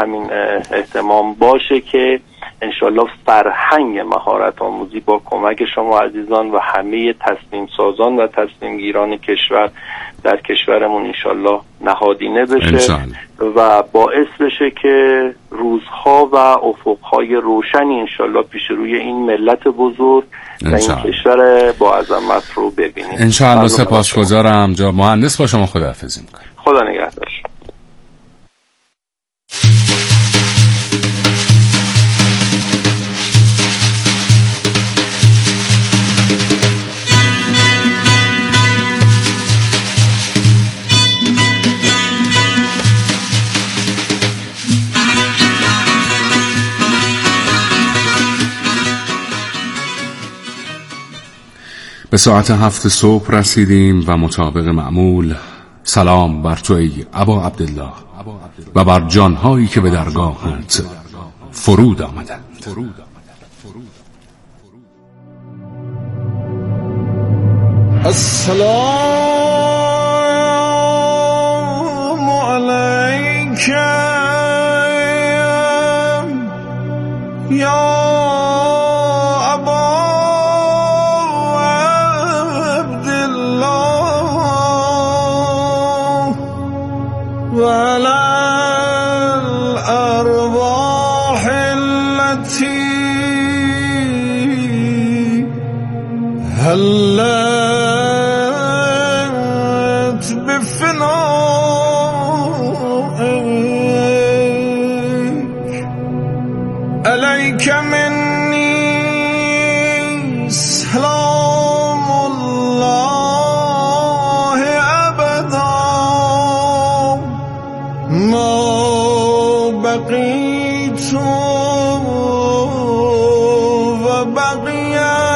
همین اهتمام باشه که انشالله فرهنگ مهارت آموزی با کمک شما عزیزان و همه تصمیم سازان و تصمیم گیران کشور در کشورمون انشالله نهادینه بشه و باعث بشه که روزها و افقهای روشنی انشالله پیش روی این ملت بزرگ و این کشور با عظمت رو ببینیم انشالله. سپاسگزارم جناب مهندس، با شما خداحافظی میکنم. خدا نگهدار. به ساعت 7 صبح رسیدیم و مطابق معمول سلام بر تو ای ابا عبدالله و بر جانهایی که به درگاهت فرود آمدند. السلام علیکم یا هلت بفنائك عليك مني سلام الله أبدا ما بقيت وبقي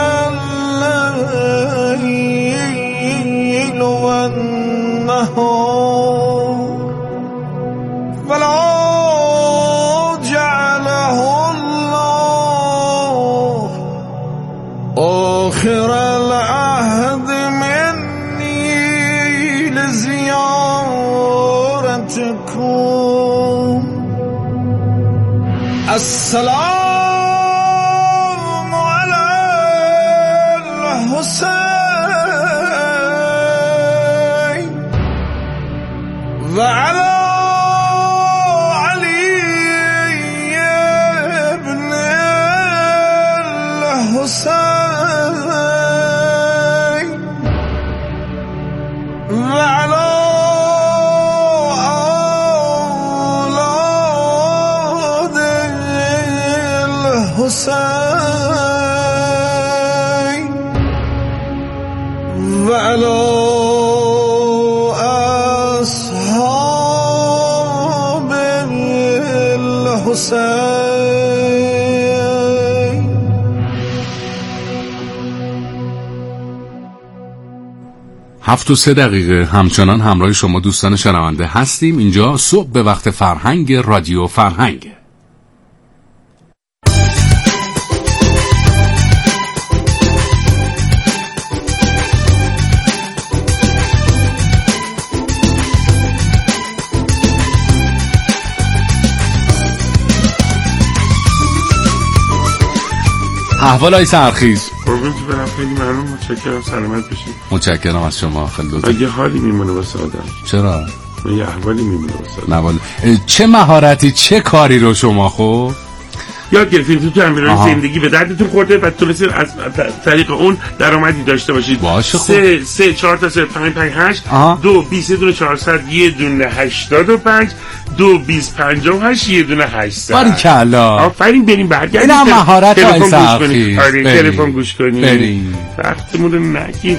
الليل والنهار ولا جعله الله آخر العهد مني لزيارتكم. السلام على الحسين وعلى علي بن الحسين وعلى أولاد الحسين وعلى أصحاب الحسين. 7:03 همچنان همراه شما دوستان شنونده هستیم. اینجا صبح به وقت فرهنگ رادیو فرهنگ. احوالای سرخیز قربونت برم، خیلی ممنون، متشکرم، سلامت باشید. متشکرم از شما، خیلی دوست. یه حالی میمونه واسه آدم. چرا؟ یه احوالی میمونه واسه آدم. نه والا. چه مهارتی، چه کاری رو شما خب یاد گرفتید تو امیران زندگی به دردتون خورده و تونستید از طریق اون درآمدی داشته باشید. باشه خب 3 4 تا 5 5 8 2 20 دونه 400 یه دونه 85 2 20 58 یه دونه 800. باریکلا. آفرین، بریم برگردیم. اینا مهارت های سرخیز. آره تلفن گوش کنیم. بریم. وقتمون رو نگیر.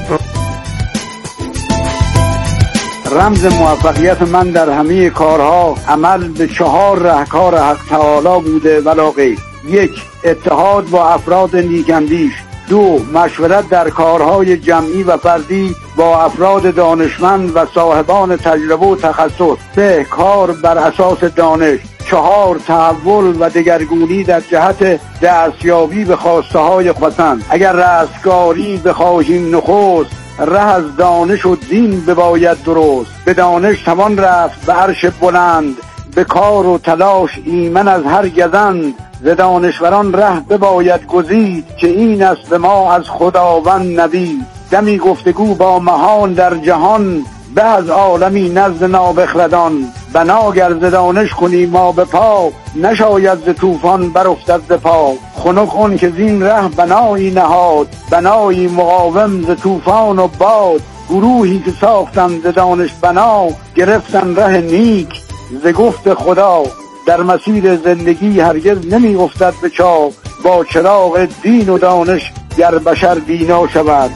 رمز موفقیت من در همه کارها عمل به 4 راهکار حق تعالی بوده ولا غیر. 1. اتحاد با افراد نیک‌اندیش. 2. مشورت در کارهای جمعی و فردی با افراد دانشمند و صاحبان تجربه و تخصص. 3. کار بر اساس دانش. 4. تحول و دگرگونی در جهت دستیابی به خواسته های پسند. اگر رستگاری بخواهیم نخست، ره از دانش و دین بباید درست. به دانش توان رفت به عرش بلند، به کار و تلاش ایمن از هر گزند، ز دانشوران ره بباید گزید، که این است به ما از خداوند نوید. دمی گفتگو با مهان در جهان، به از عالمی نزد نابخردان. بنا گر ز دانش کنی ما به پا، نشاید ز طوفان برافتد ز پا. خنک اون که زین ره بنایی نهاد، بنایی مقاوم ز طوفان و باد. گروهی که ساختند ز دانش بنا، گرفتن ره نیک ز گفت خدا. در مسیر زندگی هرگز نمی افتد به چاه، با چراغ دین و دانش گر بشر بینا شود.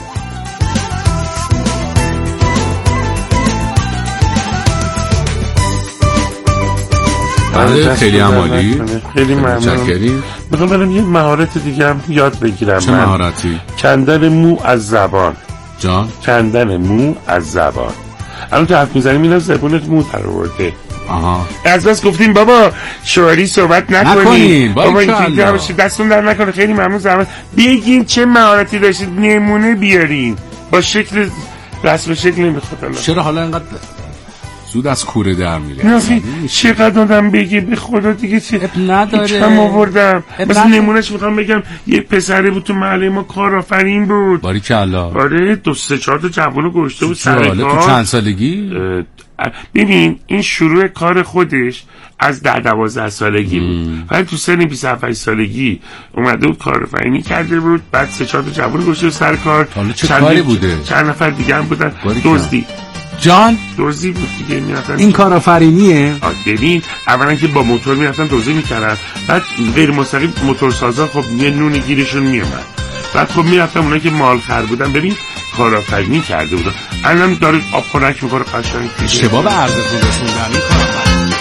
بله خیلی عمالی، خیلی ممنون. میخوام برم یه مهارت دیگه هم یاد بگیرم. چه مهارتی؟ کندن مو از زبان. جان؟ کندن مو از زبان. الان تو حرف میزنیم اینا زبونت مو در آورده. آها. از بس گفتیم بابا شعاری صحبت نکنیم. بابا اینجا دستون در نکنه. خیلی ممنون زحمت بگین چه مهارتی داشتید، نمونه بیارین با شکل رسم شکل نمیخواد. چرا حالا اینقدر زود از کوره در میره؟ نه چقدر آدم بگی به خدا دیگه چه نداره. کم آوردم. مثلا نمونهش میخوام بگم یه پسری بود تو محله ما کارآفرین بود. باریکلا. آره 2-3-4 تا جوونو گشته بود سر کار. تو چند سالگی؟ ببین این شروع کار خودش از 10-12 سالگی بود، ولی تو سن 27 سالگی اومده بود کارآفرینی کرده بود. بعد 3-4 تا جوون گشته بود سر کار. حالا چه کاری بوده؟ چند نفر دیگه هم بودن. دزدی بود دیگه میرفتن. این کارآفرینیه؟ ببین اولا که با موتور میرفتن دزدی میکردن، بعد غیر مستقیم موتورسازا خب یه نون گیرشون میومد، بعد خب میرفتن اونایی که مالخر بودن ببین کارآفرینی کرده بودن. الان داره آب خنک میکنه قشنگ. اشتباه به عرضتون رسوندن این کارآفرینی.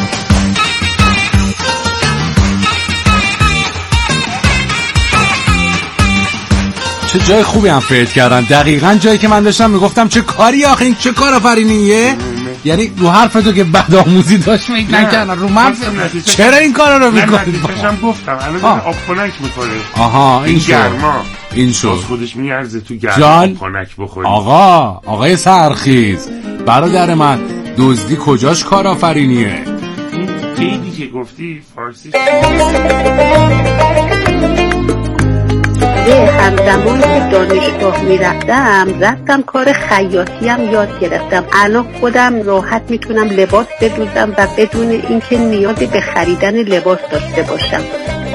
چه جای خوبی هم فکر کردن، دقیقاً جایی که من داشتم میگفتم چه کاری آخه این چه کارآفرینیه. یعنی رو حرف تو که بد آموزی داشت فکر نکردن رو من چرا این کارا رو میکنی؟ من گفتم الان آب خنک میکنه. آها این گرما این شد خودش میارزه تو گرما آب خنک بخوری. آقای سرخیز برادر من، دزدی کجاش کارآفرینیه؟ خیلی که گفتی فارسی همزمان که دانشگاه رفتم کار خیاطی هم یاد گرفتم. الان خودم راحت میتونم لباس بدوزم و بدون اینکه نیازی به خریدن لباس داشته باشم.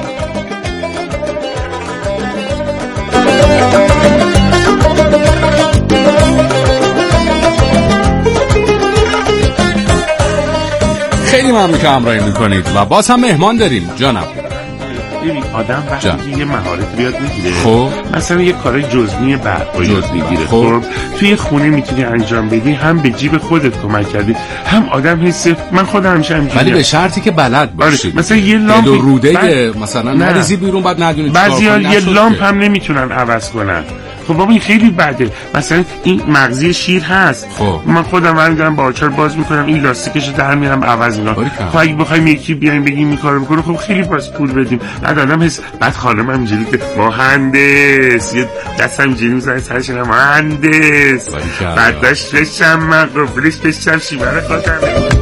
خیلی ممنون که همراهی میکنید و باز هم مهمان داریم. جانم ببین آدم وقتی یه مهارت بیاد میگیره، خب مثلا یه کارای جزئی برق یاد میگیره، خب توی خونه میتونی انجام بدی، هم به جیب خودت کمک کردی، هم آدم حس من خودم همیشه همینجوریه، ولی به شرطی که بلد باشی. مثلا یه لامپ روده مثلا نریزی بیرون بعد ندونی چیکار کنی. بعضیا یه لامپ هم نمیتونن عوض کنن. خب بابا این خیلی بده. مثلا این مغزی شیر هست، خب من خودم برمی‌دارم با آچار باز میکنم، این لاستیکشو در میارم عوض میکنم. خب اگه بخوایم یکی بیایم بگیم این کارو بکنه، خب خیلی باز پول بدیم. بعد آدم حس بعد خانم اینجوری که مهندس یه دستم اینجوری میزنه سرش مهندس، بعد داشت بشم من قبلش بشم شیبر خودم.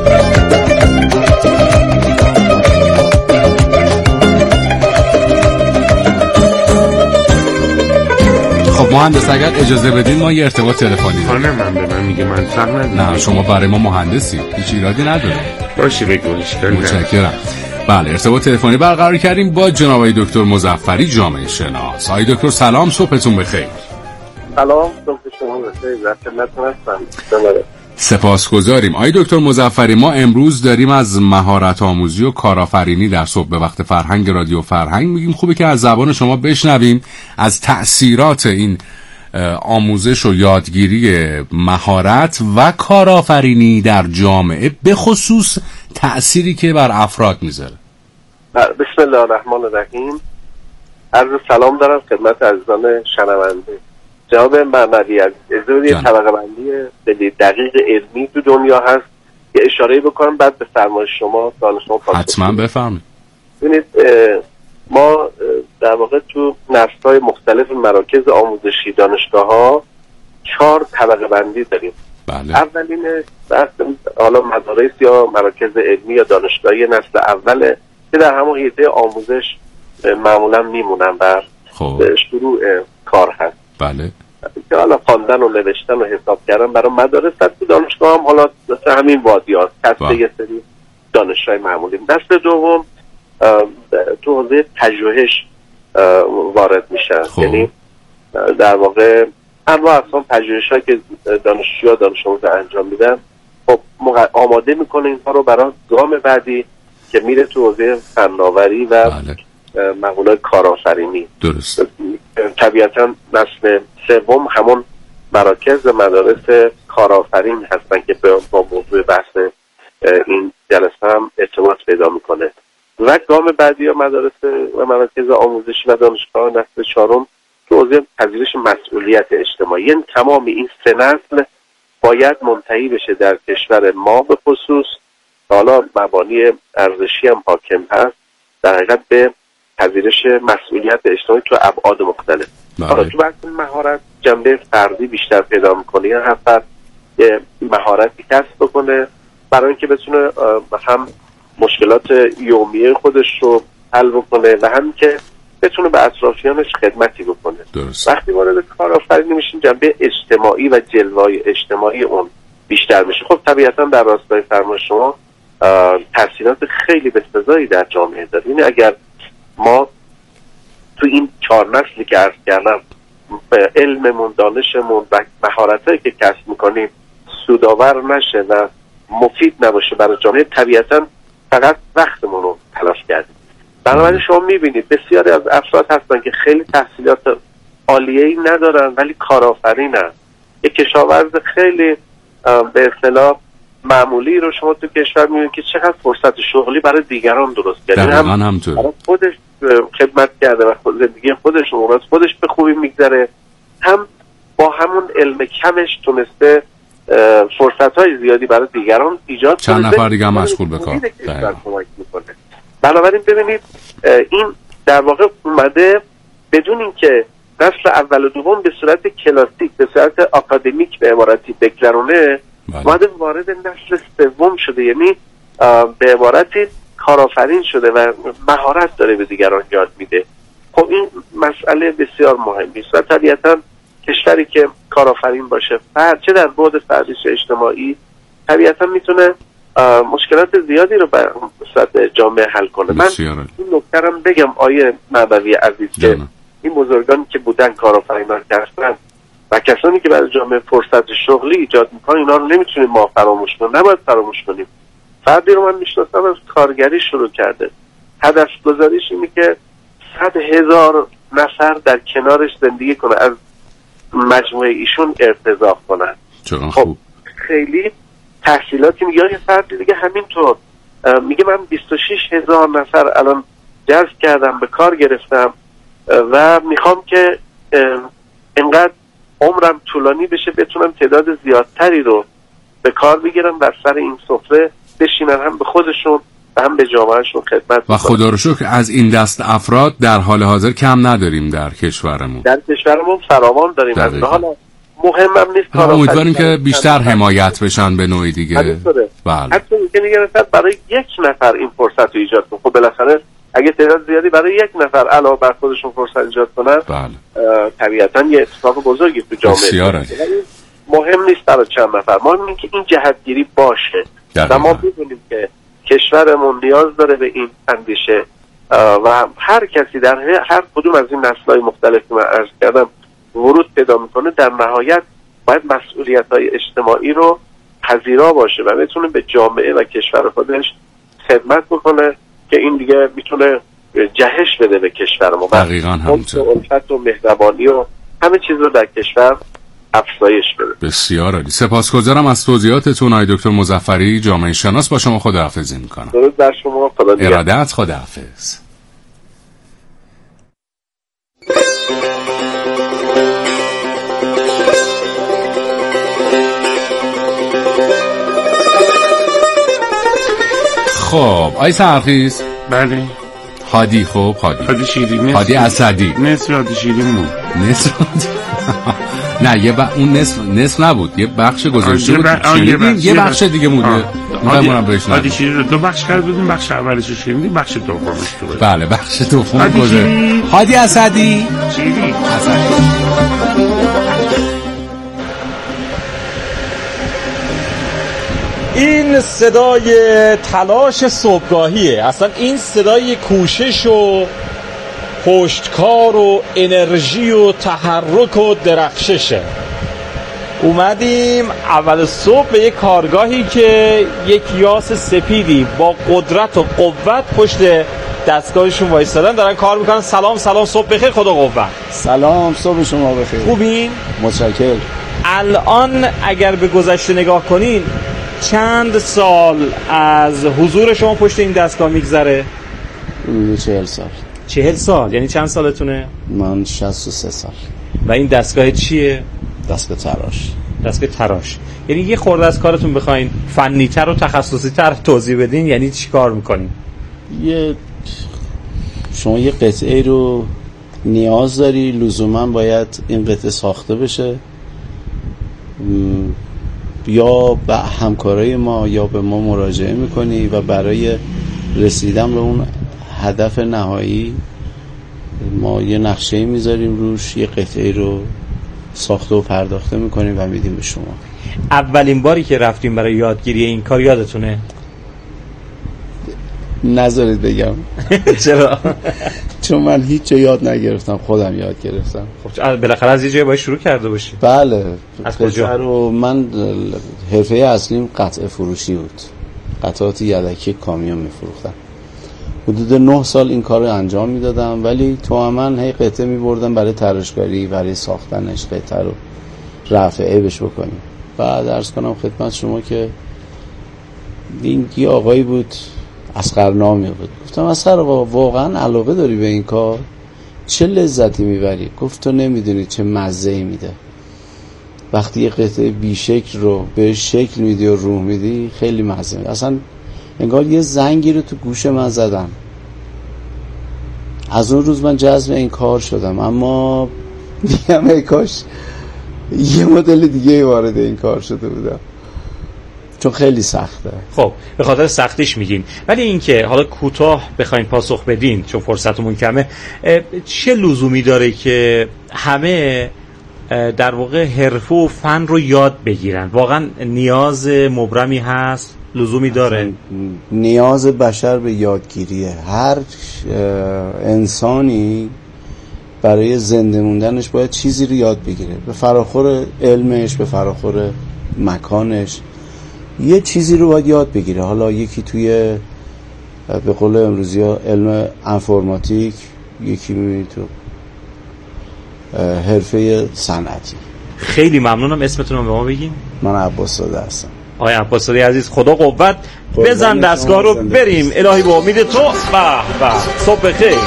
خب مهندس اگر اجازه بدین ما یه ارتباط تلفنی داریم. خانم من به من میگه من فرق نداره. نه شما برای ما مهندسی، هیچ ایرادی نداره. باشه بگوش. متشکرم. بله ارتباط تلفنی برقرار کردیم با جناب آقای دکتر مظفری جامعه شناس. آقای دکتر سلام، صبحتون بخیر. سلام، صبح شما بخیر. خدمتتون هستم. سپاسگزاریم. آقای دکتر مظفری، ما امروز داریم از مهارت آموزی و کارآفرینی در صبح به وقت فرهنگ رادیو فرهنگ میگیم. خوبه که از زبان شما بشنویم از تأثیرات این آموزش و یادگیری مهارت و کارآفرینی در جامعه، به خصوص تأثیری که بر افراد میذاره. بسم الله الرحمن الرحیم. عرض سلام دارم خدمت عزیزان شنونده. جناب محمدی از ازدواج طبقه بندی دقیق علمی تو دنیا هست که اشاره بکنم بعد به فرمایش شما سوال شما حتما بفرمایید. ببینید ما در واقع تو نسل‌های مختلف مراکز آموزشی دانشگاه‌ها 4 طبقه بندی داریم. بله. اولین حالا مدارس یا مراکز علمی یا دانشگاهی نسل اوله که در همون حیطه آموزش معمولا میمونن بر شروع کار هست. بله. که حالا خواندن و نوشتن و حساب کردن برای مدارس هست. که دانشگاه هم حالا همین وادیات کسب یه سری دانشجوی معمولی. دست دوم تو حوزه پژوهش وارد میشن. یعنی در واقع انواع اقسام پژوهش‌هایی که دانشجوها دانش آموزا انجام میدن خب آماده میکنه اینها رو برای گام بعدی که میره تو حوزه فناوری و مقولات کارآفرینی. درست. طبیعتا نسل سوم همون مراکز مدارس کارآفرین هستن که با موضوع بحث این جلسه هم ارتباط پیدا میکنه. و گام بعدی یا مدارس و مراکز آموزشی و دانشگاه نسل چهارم تو حوزه پذیرش مسئولیت اجتماعی. یعنی تمام این سه نسل باید منتهی بشه در کشور ما به خصوص، حالا مبانی ارزشی هم حاکم هست، در حقیقت به پذیرش مسئولیت اجتماعی تو ابعاد مختلف. حالا تو بحث مهارت جنبه فردی بیشتر پیدا میکنه، یا هر فرد یه مهارتی کسب بکنه برای اینکه بتونه هم مشکلات یومیه خودش رو حل بکنه و هم که بتونه به اطرافیانش خدمتی بکنه. درست. وقتی وارد کارآفرینی میشیم جنبه اجتماعی و جلوه‌های اجتماعی اون بیشتر میشه. خب طبیعتا در راستای فرمان شما تاثیرات خیلی بسزایی در جامعه داره. یعنی اگر ما تو این 4 نسلی که عرض کردم علممون، دانشمون و مهارتایی که کسب میکنیم سودآور نشه و مفید نباشه برای جامعه، طبیعتا فقط وقتمون رو تلاش کردیم. بنابراین شما میبینید بسیاری از افراد هستن که خیلی تحصیلات عالیه‌ای ندارن ولی کارآفرینن. یک کشاورز خیلی به اصطلاح معمولی رو شما تو کشور میبینید که چقدر فرصت شغلی برای دیگران درست کرده، هم خودش خدمت کرده و زندگی خودش رو خودش به خوبی میگذره، هم با همون علم کمش تونسته فرصت‌های زیادی برای دیگران ایجاد کنه. چند نفر دیگه هم مشغول به کار. بنابراین ببینید این در واقع اومده بدون اینکه نسل اول و دوم به صورت کلاسیک، به صورت آکادمیک به عبارتی بگذرونه، اومده وارد نسل سوم شده. یعنی به عبارتی کارآفرین شده و مهارت داره به دیگران یاد میده. خب این مسئله بسیار مهمی است و طبیعتا کشوری که کارآفرین باشه، چه در بعد فردی چه اجتماعی، طبیعتا میتونه مشکلات زیادی رو به صورت جامعه حل کنه. من این نکته رو بگم آیه نبوی عزیز که این بزرگانی که بودن کارآفرینان هستن و کسانی که برای جامعه فرصت شغلی ایجاد میکنن، اینا رو نمیتونیم ما فراموش کنیم، نباید فراموش کنیم. فردی رو من میشناسم از کارگری شروع کرده، هدف گذاریش اینه که 100,000 نفر در کنارش زندگی کنه، از مجموعه ایشون ارتزاق کنن. خب خیلی تحصیلاتی میگه. یه فردی دیگه همینطور میگه من 26,000 نفر الان جذب کردم، به کار گرفتم و میخوام که انقدر عمرم طولانی بشه بتونم تعداد زیادتری رو به کار بگیرم بر سر این سفره بشینن، هم به خودشون و هم به جامعهشون خدمت و خدا رو شکر از این دست افراد در حال حاضر کم نداریم در کشورمون. در کشورمون فراوان داریم. از حالا مهمم نیست، امیدواریم که بیشتر حمایت بشن به نوعی دیگه. بله. حتی میگه برای یک نفر این فرصت رو ایجاد کنه. خب بالاخره اگه تعداد زیادی برای یک نفر علاوه بر خودشون فرصت ایجاد کنن، طبیعتا یه اتفاق بزرگی تو جامعه مهم نیست برای چند نفر، مهم اینه که این جهتگیری باشه و ما بدونیم که کشورمون نیاز داره به این اندیشه و هر کسی در هر کدوم از این نسل‌های مختلف که من عرض کردم ورود پیدا میکنه، در نهایت باید مسئولیت‌های اجتماعی رو پذیرا باشه و بتونه به جامعه و کشور خودش خدمت بکنه که این دیگه میتونه جهش بده به کشور ما. دقیقاً همونطور. الفت و مهربانی و همه چیز رو در کشور افزایش بده. بسیار عالی. سپاسگزارم از توضیحاتتون آقای دکتر مظفری، جامعه شناس. با شما خداحافظی میکنم. درود بر شما. خدا نگهدار. ارادت. خداحافظ. خب آی سرخیز، بله هادی. خب هادی شیرین، هادی اسدی، نصف هادی شیرین بود. نصف نه اون نصف نبود، یه بخش گذاشته بود یه بخش دیگه موده. هادی شیرین رو 2 بخش کرد بودیم، بخش اولش رو شنیدیم، بخش دومش تو بود. بله بخش دوم گذاشت هادی اسدی شیرین اسدی. این صدای تلاش صبحگاهیه، اصلا این صدای کوشش و پشتکار و انرژی و تحرک و درخششه. اومدیم اول صبح به یک کارگاهی که یک یاس سپیدی با قدرت و قوت پشت دستگاهشون وایستادن دارن کار میکنن. سلام صبح بخیر، خدا قوت. سلام، صبح شما بخیر. خوبین؟ متشکرم. الان اگر به گذشته نگاه کنین چند سال از حضور شما پشت این دستگاه میگذره؟ 40 سال. 40 سال یعنی چند سالتونه؟ من 63 سال. و این دستگاه چیه؟ دستگاه تراش. دستگاه تراش. یعنی یه خورده از کارتون بخواین فنی‌تر و تخصصی‌تر توضیح بدین، یعنی چی کار میکنین؟ شما یه قطعه رو نیاز داری، لزوما باید این قطعه ساخته بشه، یا به همکارای ما یا به ما مراجعه میکنی و برای رسیدن به اون هدف نهایی ما یه نقشه میذاریم روش، یه قطعه رو ساخته و پرداخته میکنیم و میدیم به شما. اولین باری که رفتیم برای یادگیری این کار یادتونه؟ نذارید بگم. چرا؟ چون من هیچ جا یاد نگرفتم، خودم یاد گرفتم. خب بالاخره از یه جایی باید شروع کرده باشی. بله. از کجا؟ من حرفه اصلیم قطعه فروشی بود، قطعات یدکی کامیون میفروختم. حدود 9 سال این کار رو انجام میدادم، ولی توأماً هی قطعه میبردم برای تراشکاری، برای ساختنش قطعه رو رفع عیبش بکنیم. بعد عرض کنم خدمت شما که این یه آقایی بود، اصغرنامی بود. گفتم اصغر آقا واقعا علاقه داری به این کار؟ چه لذتی میبری؟ گفت تو نمیدونی چه مزه‌ای میده وقتی یه قطعه بیشکل رو به شکل میدی و روح میدی، خیلی مزه میده. اصلا انگار یه زنگی رو تو گوش من زدن. از اون روز من جذب این کار شدم، اما میگم ای کاش یه مدل دیگه وارد این کار شده بودم، چون خیلی سخته. خب به خاطر سختیش میگین، ولی اینکه حالا کوتاه بخواین پاسخ بدین چون فرصتمون کمه، چه لزومی داره که همه در واقع حرفه و فن رو یاد بگیرن؟ واقعا نیاز مبرمی هست؟ لزومی داره؟ نیاز بشر به یادگیریه. هر انسانی برای زنده موندنش باید چیزی رو یاد بگیره، به فراخور علمش، به فراخور مکانش یه چیزی رو باید یاد بگیره. حالا یکی توی به قول امروزی ها علم انفرماتیک، یکی میبینی تو حرفه صنعتی. خیلی ممنونم. اسمتون رو به ما بگین. من عباس زاده هستم. آقای عباس زاده عزیز، خدا قوت. بزن دستگاه رو بریم. الهی به امید تو. به صبح بخیر.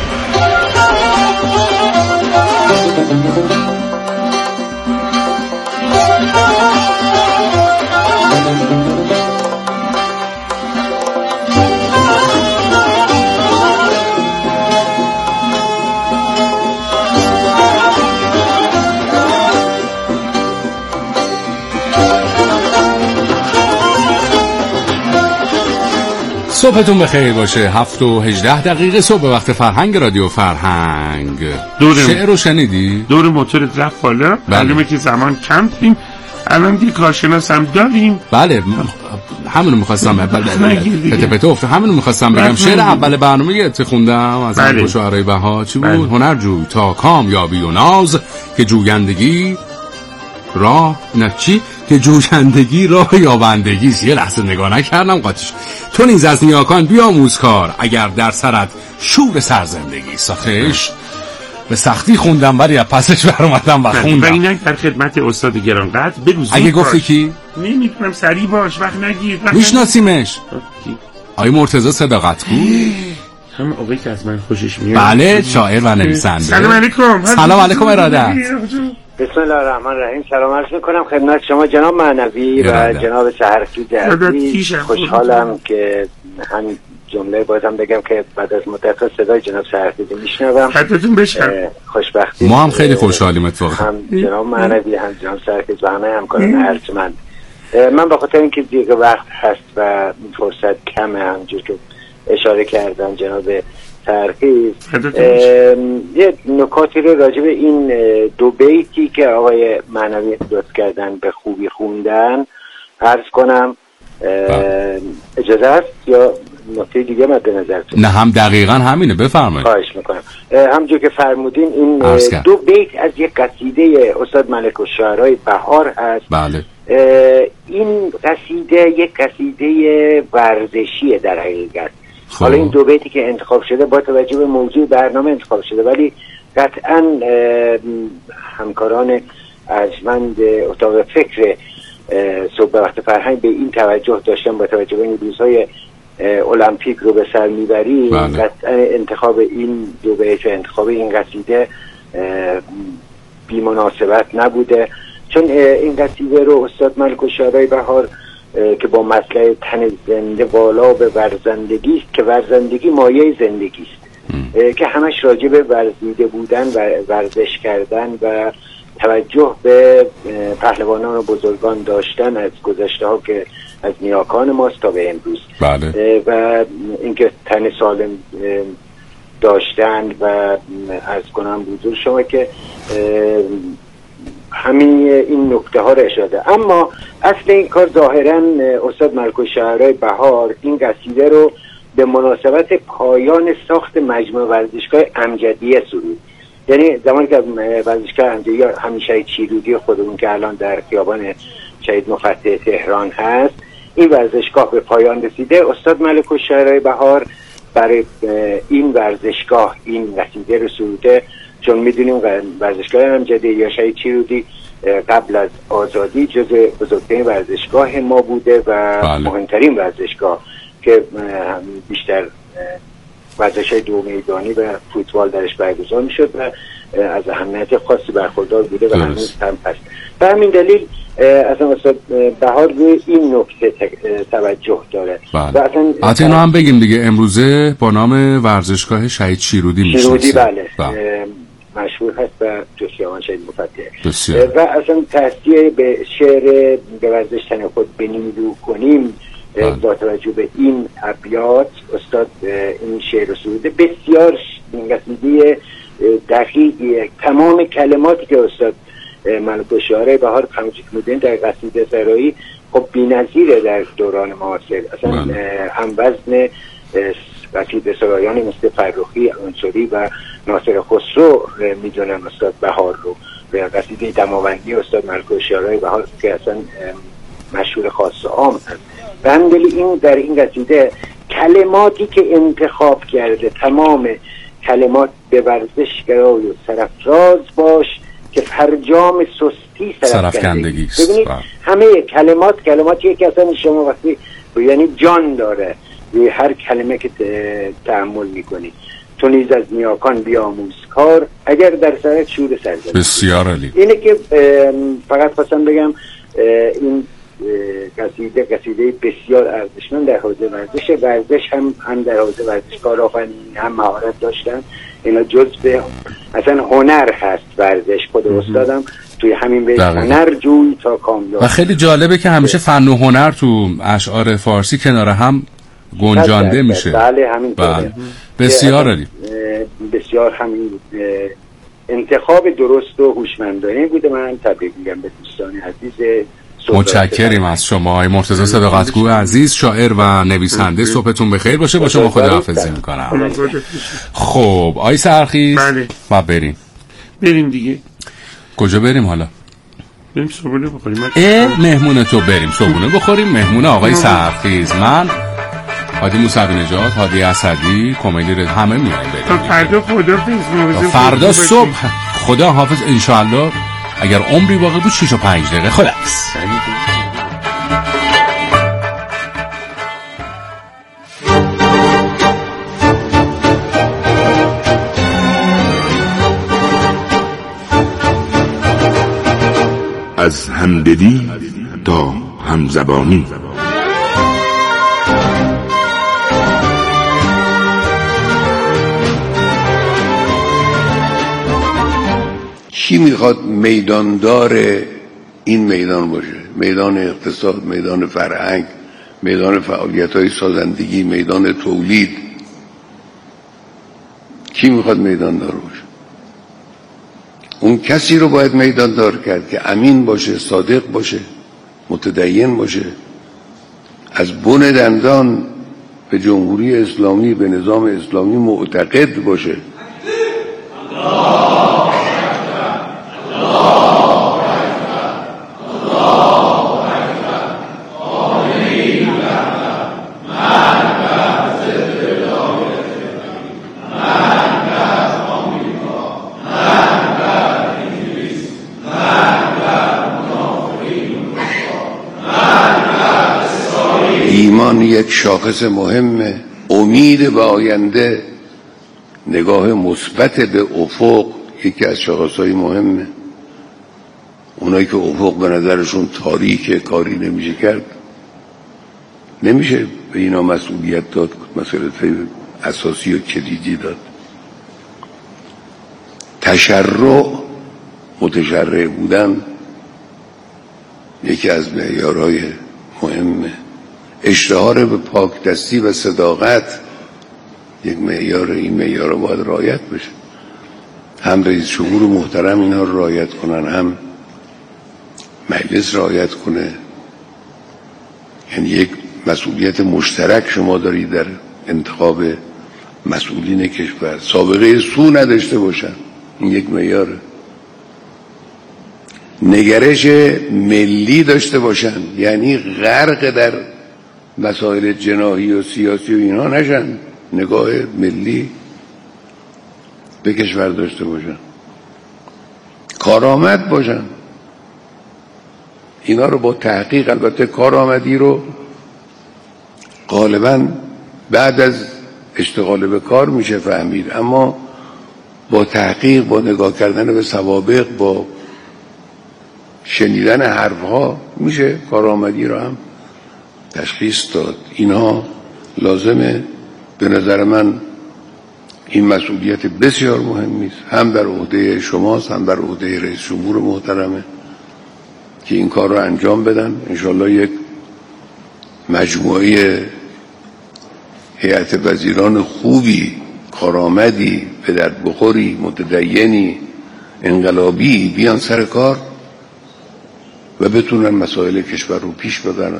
صبحتون بخیر باشه. 7:18 صبح به وقت فرهنگ رادیو فرهنگ. شعر رو شنیدی؟ دور موتور رفت بالا. معلومه که زمان کم داریم. الان دیگه کارشناس هم داریم. بله همونو می‌خواستم همونو می‌خواستم بگم. شعر اول برنامه خوندم از اون شعرهای بها چی بود؟ هنرجو تا کامیابی و ناز که جویندگی راه که جویندگی راه یابندگی است. یه لحظه نگاه نکردم قاطیش. تو نیز از نیاکان بیاموز کار، اگر در سرت شور سرزندگی ساخش. به سختی خوندم ولی از پسش برآمدم و خوندم. و اینک در خدمت استاد گرانقدر بگو. اگه گفتی کی؟ نمیتونم سریع باش، وقت نگیر. میشناسیمش؟ آقای مرتضی صداقتگو. هم آقایی که از من خوشش میاد. بله، شاعر و نویسنده. سلام علیکم. سلام علیکم ارادت. بسم الله الرحمن الرحیم. سلام عرض میکنم خدمت شما جناب معنوی و جناب سحرخیز عزیز. خوشحالم که هم جمله بازم بگم که بعد از مدت صدای جناب سرخیزی میشنوم. خطتون بشم. خوشبختی ما هم خیلی خوشحالیم اتفاقا. هم جناب معنوی هم جناب سرخیز و همه همکاران ارجمند. من به خاطر اینکه دیگه وقت هست و فرصت کمه، همونجور که اشاره کردم جناب سرخیز، یه نکاتی رو راجع به این دو بیتی که آقای معنوی درست کردن به خوبی خوندن عرض کنم. اجازه هست یا نکته دیگه مد نظرتون؟ نه هم دقیقاً همینه، بفرمایید. خواهش میکنم. همونجور که فرمودین این دو بیت از یک قصیده استاد ملک الشعرای بهار هست. بله. این قصیده یک قصیده ورزشیه در حقیقت. حالا این دو بیتی که انتخاب شده با توجه به موضوع برنامه انتخاب شده، ولی قطعاً همکاران ارجمند اتاق فکر صبح وقت فرهنگ به این توجه داشتن با توجه به این روزهای المپیک رو به سر میبری. قطعاً انتخاب این دو بیت و انتخاب این قصیده بی مناسبت نبوده، چون این قصیده رو استاد ملک الشعرای بهار که با مطلع تن زنده والا به ورزندگی است که ورزندگی مایه زندگی است که همش راجع به ورزیده بودن و ورزش کردن و توجه به پهلوانان و بزرگان داشتن از گذشته ها که از نیاکان ماست تا به امروز. بله. و اینکه تن سالم داشتن و از کنم بزرگ شما که همین این نکته ها رو اشاره. اما اصل این کار ظاهرا استاد ملک الشعرای بهار این قصیده رو به مناسبت پایان ساخت مجموعه ورزشگاه امجدیه سرود. یعنی زمانی که ورزشگاه امجدیه همیشه چیرودی خودمون که الان در خیابان شهید مفتح تهران هست، این ورزشگاه به پایان رسیده. استاد ملک الشعرای بهار برای این ورزشگاه این قصیده رو سروده، چون میدونیم ورزشگاه امجدیه یا شهید چیرودی قبل از آزادی جزء بزرگترین ورزشگاه ما بوده و مهمترین ورزشگاه که بیشتر ورزش‌های دو میدانی و فوتبال درش برگزار میشد و از اهمیت خاصی برخوردار بوده و هنوز هم هست. به همین دلیل اصلا استاد بهار روی این نکته توجه داره. و اصلا اینو هم بگیم دیگه، امروزه با نام ورزشگاه شهید شیرودی میشه. بله. مشهور هست و تو خیابان شهید مفتح. و اصلا تحصیل به شعر به ورزش تن خود بنیدو کنیم با توجه به این ابیات استاد این شعر سروده. بسیار این قصیده دقیقیه. تمام کلماتی که استاد ملک الشعرای بهار همونجوری که می‌دونید در قصیده سرایی خب بی‌نظیره در دوران معاصر. اصلا هم وزن قصیده سرایانی مثل فرخی، انصاری و ناصر خسرو میدونن استاد بهار رو. به قصیده دماوندی استاد ملک الشعرای بهار که اصلا مشهور خاص و عام هست. به همین دلیل این در این قصیده کلماتی که انتخاب کرده تمام کلمات به ورزشگرای و سرافراز باش که فرجام سستی سرفکندگی است. ببینید همه کلماتی که اصلا شما وقتی یعنی جان داره روی هر کلمه که تأمل میکنی. تو نیز از نیاکان بیاموز کار اگر در سرت شور سرزنی. بسیار عالی. اینه که فقط خواستم بگم این قصیده بسیار ارزشمند در حوزه ورزش هم در حوزه ورزش کارآفرینی هم مهارت داشتن. اینا جزء اصلا هنر هست ورزش. خود استادم توی همین بیت هنر جوی تا کامل. و خیلی جالبه که همیشه فن و هنر تو اشعار فارسی کنار هم گنجانده میشه. بله همین. بسیار عالی. بسیار همین انتخاب درست و هوشمندانه بوده. من تبریک میگم به دوستان عزیز. متشکریم از شما آقای مرتضی صداقتگو عزیز، شاعر و نویسنده. صبحتون بخیر باشه. با شما خداحافظی میکنم. خب آقای سرخیز ما بریم دیگه. کجا بریم حالا؟ بریم صبحونه بخوریم. مهمون تو بریم صبحونه بخوریم. مهمون آقای سرخیز من، هادی موسوی نژاد، هادی اسدی، کمیلی همه میایم بریم. فردا صبح خدا حافظ انشاءالله اگر عمری باقی بود 6 و 5 دقیقه. خداحافظ. از همدلی تا همزبانی. کی میخواد میداندار این میدان باشه؟ میدان اقتصاد، میدان فرهنگ، میدان فعالیت‌های سازندگی، میدان تولید. کی میخواد میداندار باشه؟ اون کسی رو باید میداندار کرد که امین باشه، صادق باشه، متدین باشه، از بن دندان به جمهوری اسلامی، به نظام اسلامی معتقد باشه. ایمان یک شاخص مهمه، امید به آینده، نگاه مثبت به افق یکی از شاخصهای مهمه. اونایی که افق به نظرشون تاریکه، کاری نمیشه کرد، نمیشه به اینا مسئولیت داد، مسئولیت اساسی و کلیدی داد. تشرع، متشرع بودن یکی از معیارهای مهمه. اشتهار به پاکدستی و صداقت یک معیار، این معیار باید رعایت بشه. هم رئیس جمهور محترم اینها رو رعایت کنن، هم مجلس رعایت کنه. یعنی یک مسئولیت مشترک شما دارید در انتخاب مسئولین کشور. سابقه سو نداشته باشن، این یک معیاره. نگرش ملی داشته باشن، یعنی غرق در مسائل جناحی و سیاسی و اینا نشن، نگاه ملی به کشور داشته باشن، کارآمد باشن. اینا رو با تحقیق، البته کارآمدی رو غالبا بعد از اشتغال به کار میشه فهمید، اما با تحقیق، با نگاه کردن به سوابق، با شنیدن حرفها میشه کارآمدی رو هم تشخیص داد. اینها لازمه. به نظر من این مسئولیت بسیار مهمی است، هم در عهده شماست، هم در عهده رئیس جمهور محترمه که این کار رو انجام بدن. انشالله یک مجموعه هیئت وزیران خوبی، کارآمدی، به درد بخوری، متدینی، انقلابی بیان سر کار و بتونن مسائل کشور رو پیش ببرن.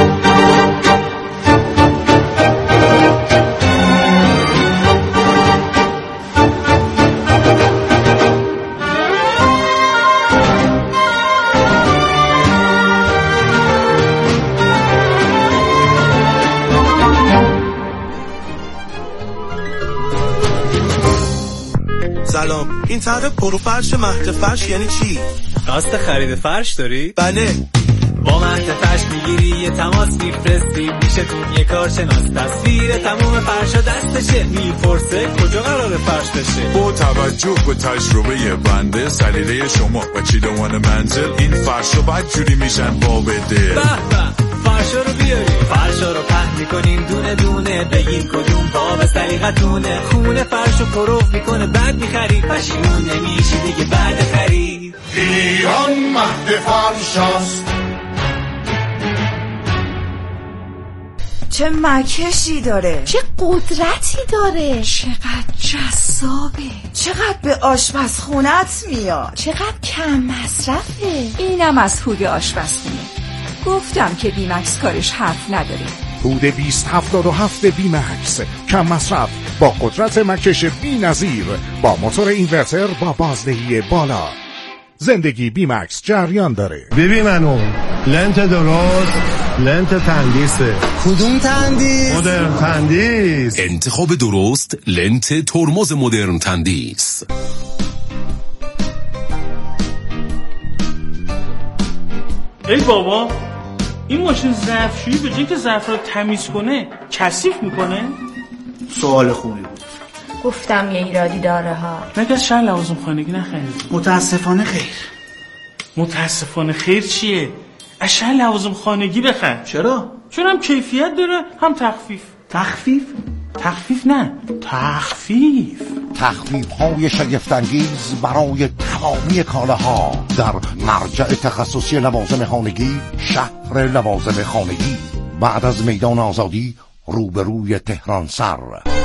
سلام، این طرح پروفرش مهد فرش یعنی چی؟ قصد خرید فرش داری؟ بله. با مهد فرش میگیری یه تماس میفرستی، میشه تو یه کارشناس تصویر تموم فرشا دستشه، میپرسه کجا قرار فرش بشه. با توجه به تجربه بنده، سلیقه شما و چیدمان منزل، این فرشا بدجوری میشن بابده. به به، فرشا رو بیاری، فرشا رو پهن میکنیم دونه دونه، بگین کدوم باب سلیقتونه. خونه فرشو پروف میکنه بعد میخری، پشیمون نمیشی دیگه بعد خرید. ایران مهد فرشاست. چه مکشی داره، چه قدرتی داره، چقدر جذابه، چقدر به آشپزخونت میاد، چقدر کم مصرفه. اینم از هود آشپزخونه. گفتم که بیمکس کارش حرف نداره. هود 2077 بیمکس، کم مصرف با قدرت مکش بی‌نظیر، با موتور اینورتر با بازدهی بالا. زندگی بیمکس جریان داره. ببین منو لنت درست، لنت تندیسه. کدوم تندیس؟ مدرن تندیس. انتخاب درست، لنت ترمز مدرن تندیس. ای بابا، این ماشین ظرفشویی به جای که ظرف رو تمیز کنه کثیف میکنه؟ سوال خوبی بود. گفتم یه ایرادی داره ها. مگه از شهر لوازم خانگی نخرید؟ متاسفانه خیر. متاسفانه خیر چیه؟ از شهر لوازم خانگی بخر. چرا؟ چون هم کیفیت داره هم تخفیف. تخفیف؟ تخفیف نه، تخفیف. تخفیف های شگفت‌انگیز برای تمامی کالاها در مرجع تخصصی لوازم خانگی، شهر لوازم خانگی، بعد از میدان آزادی روبروی تهران سر.